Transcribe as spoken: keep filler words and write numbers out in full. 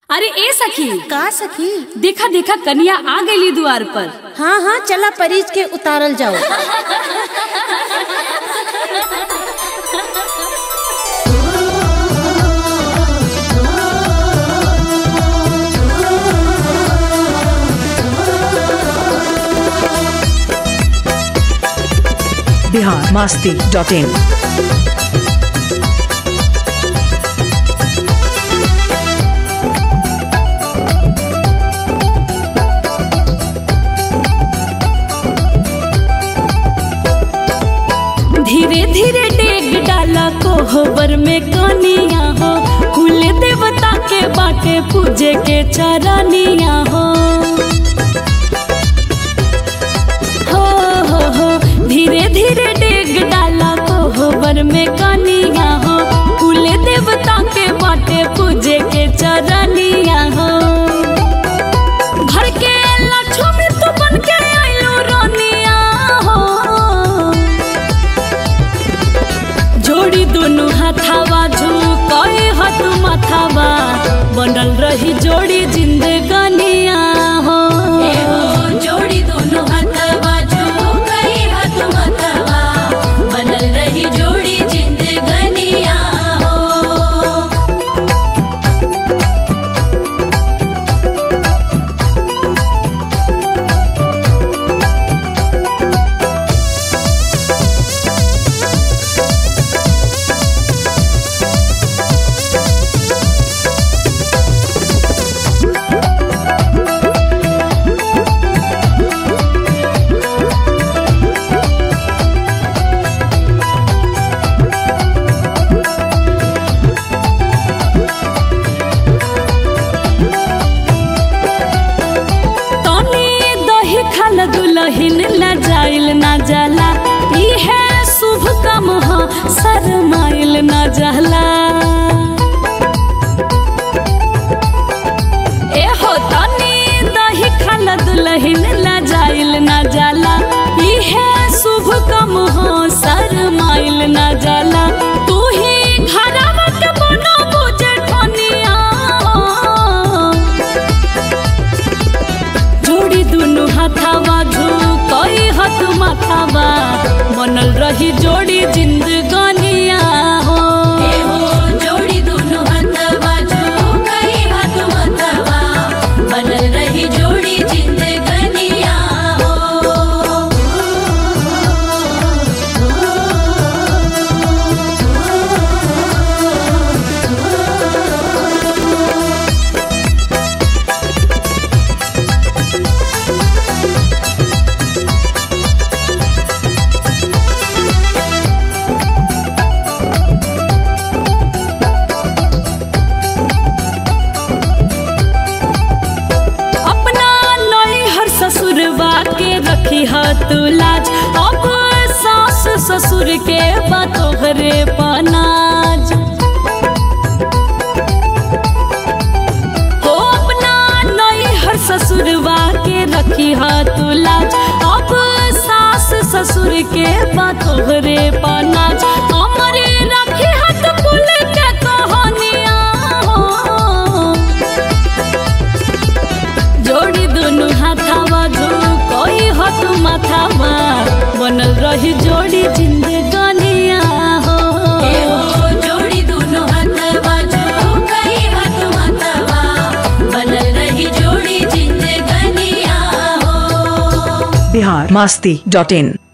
अरे ए सखी, का सखी? देखा देखा कन्या आ गई द्वार पर। हाँ हाँ चला परिज के उतारल जाओ। Bihar Masti dot in. धीरे धीरे डेग डाला कोहबर में कनिया हो, कुल देवता के बाटे पूजे के चरनिया हो। हो हो हो धीरे धीरे डेग डाला कोहबर में कनिया हो, कुल देवता के बाटे पूजे के चरनिया हो। भर के लक्ष्मी तू बन के आइलो रानिया हो, जोड़ी दोनों हाथावा झुकाए हाथ माथावा, बनल रही जोड़ी जिंदगानिया हो। जोड़ी दोनों हाथावा झुकाए हाथ माथावा, बनल रही जोड़ी जिंदगानिया हो। दुल्हन न जाइल न जाला, इहे शुभ काम हो, शरमाइल न जाला। ए हो तनी दही खाला दुल्हन न जाइल न जाला, इहे शुभ काम हो, शरमाइल न जाला। तू ही घरवा के बनो बुझे ठनिया, जोड़ी दोनों हाथावा झुकाई हाथ माथावा, बनल रही जोड़ी जिंदगानिया हो। जोड़ी दोनों हाथावा झुकाई हाथ माथावा, बनल रही जोड़ी जिंदगानिया हो। ससुरवा के रखी हाथ लाज, अब सास ससुर के बातों घरे पनाज। हो अपना नई हर ससुरवा के रखी हाथ लाज, अब सास ससुर के बातों घरे पनाज। हमारे रखी हाथ कुल के कहानिया हो, जोड़ी दोनों हाथावा झुकाई हाथ माथावा, बनल रही जोड़ी जिंदगानिया हो। जोड़ी दोनों हाथावा झुकाई हाथ माथावा, बनल रही जोड़ी जिंदगानिया हो। बिहार मस्ती डॉट इन।